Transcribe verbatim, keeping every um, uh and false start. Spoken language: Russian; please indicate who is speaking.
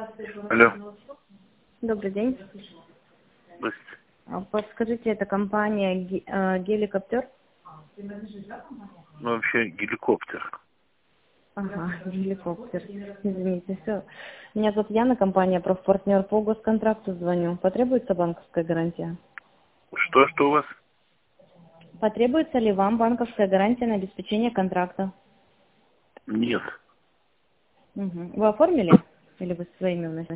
Speaker 1: Алло.
Speaker 2: Добрый день.
Speaker 1: Здравствуйте.
Speaker 2: А, Подскажите, это компания Ге- э, Геликоптер?
Speaker 1: Ну, вообще геликоптер.
Speaker 2: Ага, Геликоптер. Извините, все. Меня зовут Яна, компания профпартнер по госконтракту звоню. Потребуется банковская гарантия?
Speaker 1: Что, что у вас?
Speaker 2: Потребуется ли вам банковская гарантия на обеспечение контракта?
Speaker 1: Нет.
Speaker 2: Мгм. Вы оформили? Или вы своими вносите?